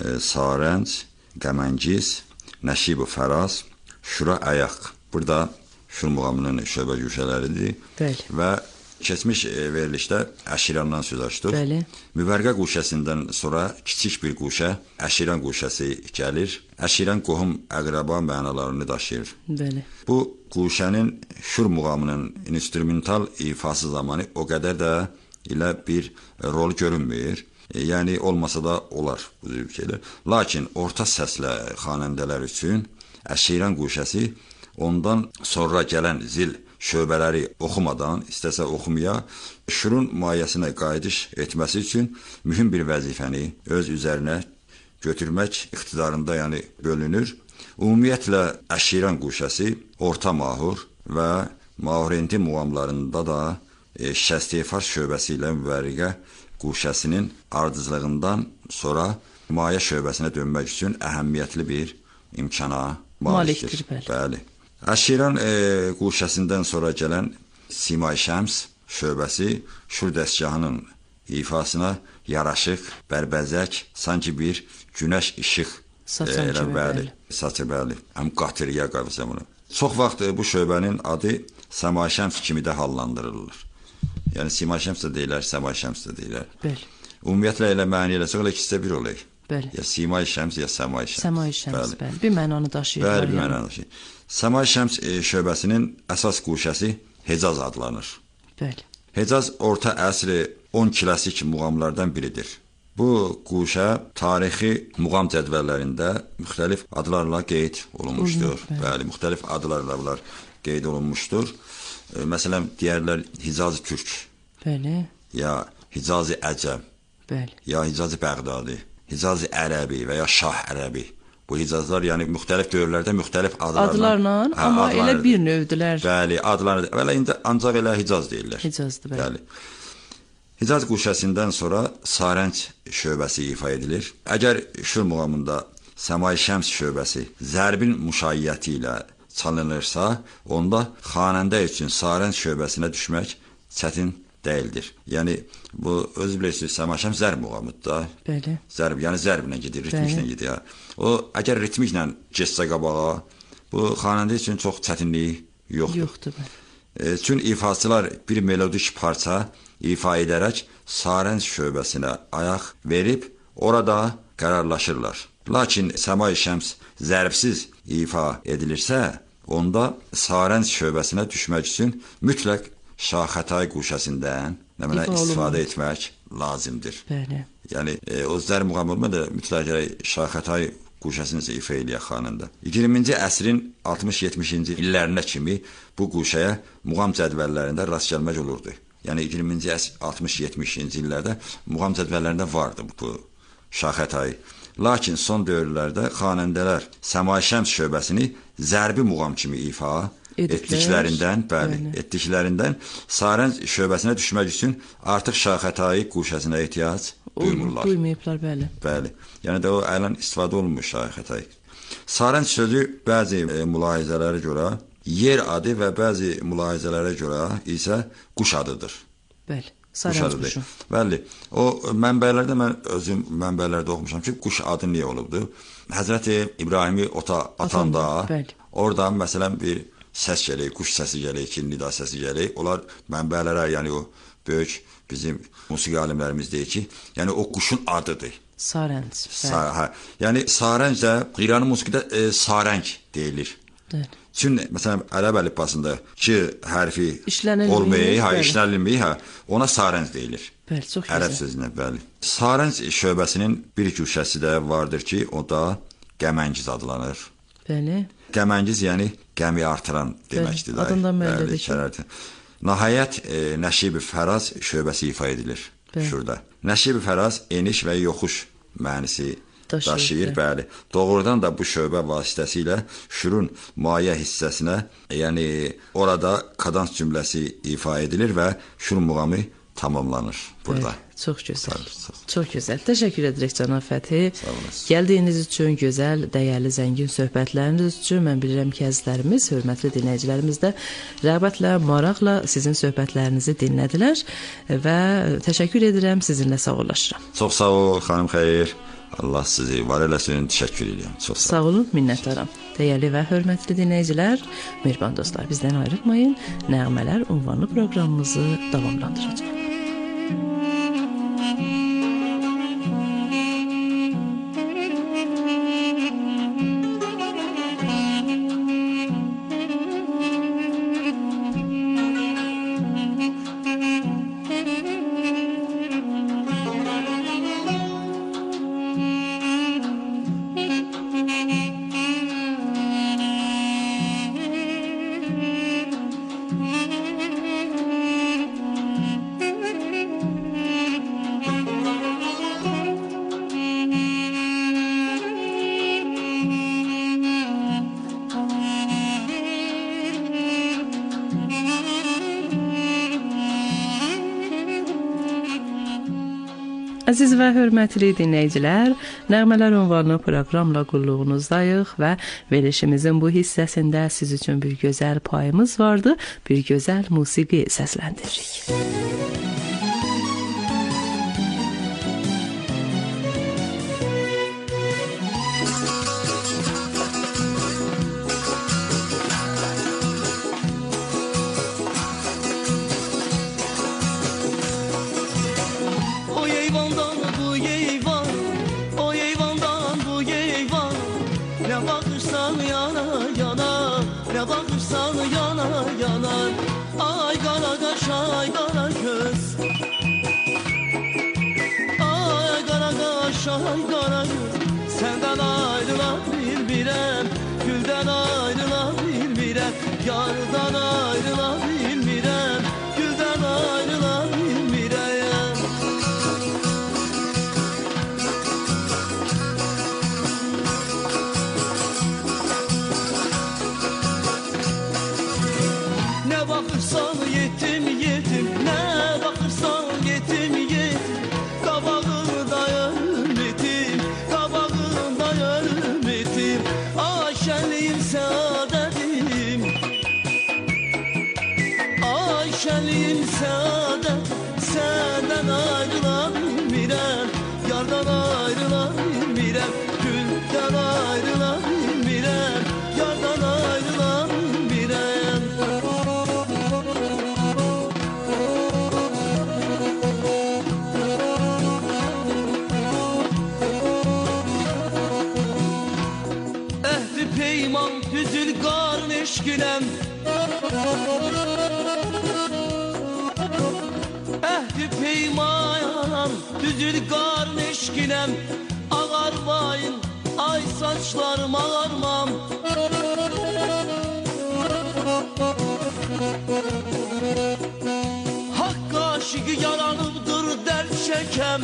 Sarənc, Qəməngiz, Nəşib-ü Fəraz, Şura Ayaq. Burada Şur muğamının şöbə quşələridir. Bəli. Və keçmiş verilişdə Əşirandan söz açdıq. Bəli. Mübərrigə quşəsindən sonra kiçik bir quşə Əşiran quşəsi gəlir. Əşiran qohum əqrəba mənalarını daşıyır. Bəli. Bu quşənin Şur muğamının instrumental ifası zamanı o qədər də ilə bir rol görünmür. Yəni olmasa da olar bu cür şeylər. Lakin orta səslə xanəndələr üçün Əşiran quşəsi ondan sonra gələn zil şöbələri oxumadan, istəsə oxumaya, Şurun mayəsinə qayıdış etməsi üçün mühüm bir vəzifəni öz üzərinə götürmək iqtidarında yəni bölünür. Ümumiyyətlə Əşiran quşəsi orta mahur və mahuriyyəti muğamlarında da Şikəstəyə Fars şöbəsi ilə Mübərrigə quşəsinin ardıclığından sonra mayə şöbəsinə dönmək üçün əhəmiyyətli bir imkana malikdir. Bəli. Əşiran quşəsindən sonra gələn Simay Şəms şöbəsi Şur dəstgahının ifasına yaraşıq, bərbəzək, sanki bir günəş işıq saçır, bəli. Həm qatırıya qavsam bunu. Çox vaxt bu şöbənin adı Səmay Şəms kimi də hallandırılır. Yəni Simay Şəms də deyilər, Səmay Şəms də deyilər. Bəli. Ümumiyyətlə elə məni eləsə, elə ikisi də bir olay. Bəli. Ya Simay Şəms, ya Səmay Şəms. Səmay Şəms, bəli. Bir mənanı daşıyır. Bəli, bir mənanı daşıyır. Səmay Şəms şöbəsinin əsas quşəsi Hecaz adlanır. Bəli. Hecaz orta əsri 10 klasik muğamlardan biridir. Bu quşə tarixi muğam cədvəllərində müxtəlif adlarla qeyd olunmuşdur. Bəli, müxtəlif adlarla bunlar qeyd olunmuşdur. Məsələn, deyərlər Hicaz-ı Türk. Bəli. Ya Hicaz-ı Əcəm. Bəli. Ya Hicaz-ı Bəğdadi. Hicaz-ı Ərəbi və ya Şah Ərəbi. Bu Hicazlar yəni müxtəlif dövrlərdə müxtəlif adlarla, amma elə bir növdülər. Bəli, adlarını. Bəli, indi ancaq elə Hicaz deyirlər. Hicazdır, bəli. Hicaz quşəsindən sonra Sarənc şöbəsi ifa edilir. Əgər Şur muğamında Səmay Şəms şöbəsi zərbin müşayiəti ilə çalınırsa, onda xanəndə üçün Sarənc şöbəsinə düşmək çətin deyildir. Yəni bu öz bilirsiniz Səmay Şəms zərb muğamıdır da. Bəli. Zərb, yəni zərblə gedir, ritmiklə gedir. O əgər ritmiklə getsə qabağa, bu xanəndə üçün çox çətinlik yoxdur. Çünki ifaçılar bir melodik parça ifa edərək Sarənc şöbəsinə ayaq verib orada qərarlaşırlar. Lakin Səmay Şəms zərbsiz ifa edilirsə, onda Sarənc şöbəsinə düşmək üçün mütləq Şaxətay quşəsindən istifadə etmək lazımdır. Bəli. Yəni o zərb muğam olmadı, mütləq Şaxətay quşəsini ifa eləyək xanəndə. 20-ci əsrin 60-70-ci illərinə kimi bu quşəyə muğam cədvəllərində rast gəlmək olurdu. Yəni 20-ci əsr 60-70-ci illərdə muğam cədvəllərində vardı bu Şaxətay. Lakin son dövrlərdə xanəndələr Səmay Şəms şöbəsini zərbi muğam kimi ifa etdiklərindən, etdiklərindən Sarənc şöbəsinə düşmək üçün artıq Şaxətayı quşəsinə ehtiyac duymurlar. Duymayıblar, Bəli. Yəni də o ələn istifadə olunmuş Şaxətayı. Sarənc sözü bəzi mülahizələrə görə yer adı və bəzi mülahizələrə görə isə quş adıdır. Bəli. Sarənc quşu. Bəli. O mənbələrdə mən özüm mənbələrdə oxumuşam ki, quş adı niyə olubdu? Həzrəti İbrahimi ota atanda oradan məsələn bir səs gəlir, quş səsi gəlir, nida səsi gəlir. Onlar mənbələrə, yəni o böyük bizim musiqi alimlərimiz deyir ki, yəni o quşun adıdır. Sarənc. Yəni Sarənc də İranın musiqidə sarəng deyilir. Çünki məsələn ərəb əlifbasında 2 hərfi işlənilməyib, ona sarənc deyilir. Bəli, çox gözəl. Ərəb sözünə, bəli. Sarənc şöbəsinin bir güşəsi də vardır ki, o da Qəməngiz adlanır. Bəli. Qəməngiz yəni qəmi artıran deməkdir. Adından məlumdur ki. Nəhayət Nəşib-i Fəraz şöbəsi ifa edilir şurada. Nəşib-i Fəraz eniş və yoxuş mənisi daşıyır, bəli. Doğrudan da bu şöbə vasitəsilə şurun mayə hissəsinə, yəni orada kadans cümləsi ifa edilir və şur muğamı tamamlanır burada. Çox gözəl. Çox gözəl. Təşəkkür edirik cənab Fəthi. Gəldiyiniz üçün, gözəl, dəyərli, zəngin söhbətləriniz üçün mən bilirəm ki, əzizlərimiz, hörmətli dinləyicilərimiz də rəğbətlə, maraqla sizin söhbətlərinizi dinlədilər və təşəkkür edirəm, sizinlə sağollaşıram. Çox sağ ol, xanım Xeyir. Allah sizi var eləsin, təşəkkür edirəm. Çox sağ olun, minnətdaram. Dəyərli və hörmətli dinləyicilər, mehriban dostlar, bizdən ayrılmayın. Nəğmələr ünvanlı proqramımızı davamlandıracaq. Əziz və hörmətli dinləyicilər, Nəğmələr ünvanlı proqramla qulluğunuzdayıq və verilişimizin bu hissəsində siz üçün bir gözəl payımız vardı, bir gözəl musiqi səsləndiririk. Senden ayrıla bilmirəm, güldən ayrıla bilmirəm, yardan ayrıla bilmirəm, güldən ayrıla bilmirəm. Nə baxırsan yetim yetim, nə baxırsan yetim yetim, qabağında ümmetim, qabağında ümmetim, Ayşəliyim səadətim, Ayşəliyim səadət, səndən ayrıla bilmirəm, yardan ayrıla bilmirəm, güldən ayrıla bilmirəm, yardan ayrıla bilmirəm. Əhdi peyman düzül qarın eşqinəm, əhdi peyman düzül qarın eşqinəm, ağarmayın ay saçlarım ağarmam. Haqq aşıqı yaranıbdır dərd çəkəm,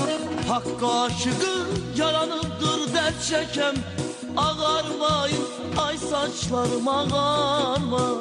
Haqq aşıqı yaranıbdır dərd çəkəm, ağarmayın ay saçlarım ağarmaz.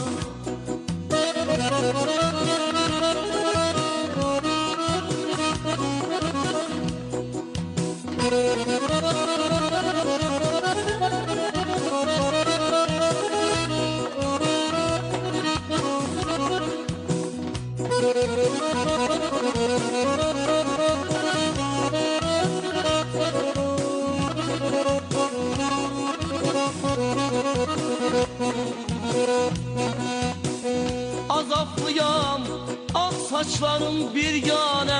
Azaflıyam, ak saçlarım bir yanem.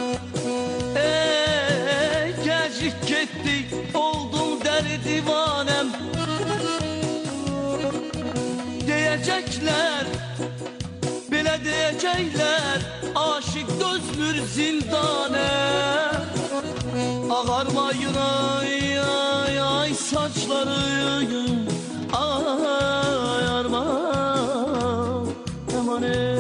Gecik gitti, oldum deli divanem. Diyecekler, bile diyecekler, aşık dözmür zindane. Ağarmayın ay ay ay saçlarım, ağarma emane.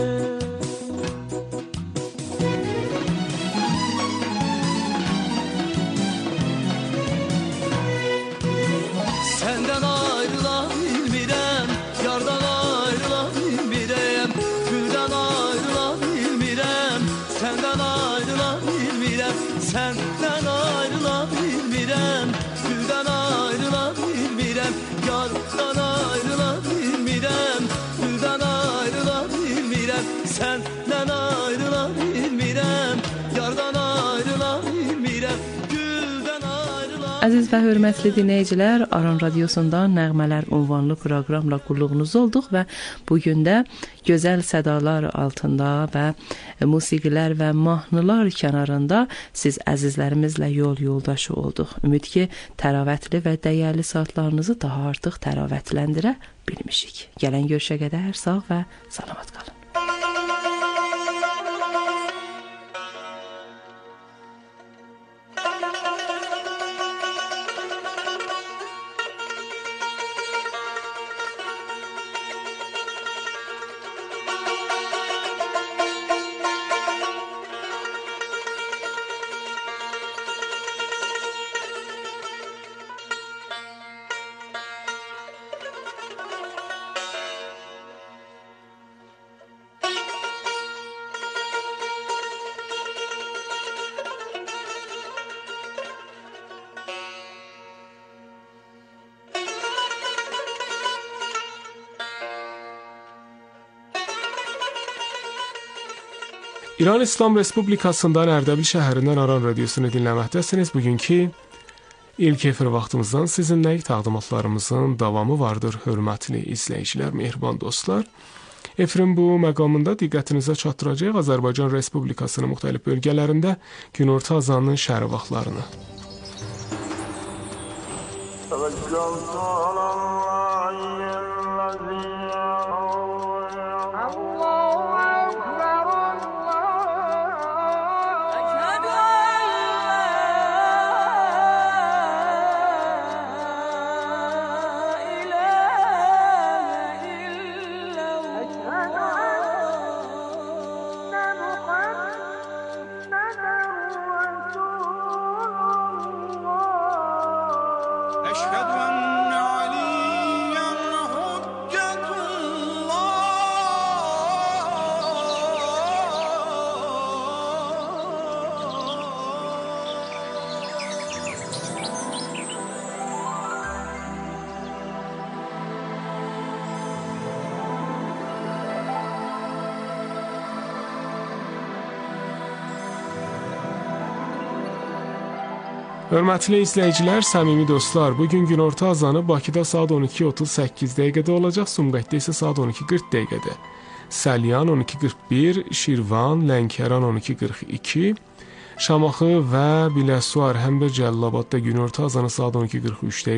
Senden ayrılabilmirem, yardan ayrılabilmirem, gülden ayrılabilmirem, senden ayrılabilmirem, senden ayrılabilmirem, gülden ayrılabilmirem, yardan ayrılabilmirem, gülden ayrılabilmirem, senden ayrılabilmirem, yardan ayrılabilmirem, gülden ayrılabilmirem. Əziz və hörmətli dinləyicilər, Aran Radiosundan Nəğmələr ünvanlı proqramla qulluğunuz olduq və bugün də gözəl sədalar altında və musiqilər və mahnılar kənarında siz əzizlərimizlə yol yoldaşı olduq. Ümid ki, təravətli və dəyərli saatlarınızı daha artıq təravətləndirə bilmişik. Gələn görüşə qədər sağ və salamat qalın. İran İslam Respublikasından Ərdəbil şəhərindən Aran Radiosunu dinləməkdəsiniz. Bugünkü ilk efir vaxtımızdan sizinlə təqdimatlarımızın davamı vardır, hörmətli izləyicilər, mehriban dostlar. Efirin bu məqamında diqqətinizə çatdıracaq Azərbaycan Respublikasının müxtəlif bölgələrində günorta azanının şəhəri vaxtlarını. Hörmətli izləyicilər, səmimi dostlar, bugün günorta azanı Bakıda saat 12:38 dəqiqədə olacaq, Sumqayıtda isə saat 12:40 dəqiqədə. Səlyan 12:41, Şirvan, Lənkəran 12:42, Şamaxı və Biləsuvar, həm də Cəlilabadda günorta azanı saat 12:43 dəqiqədə.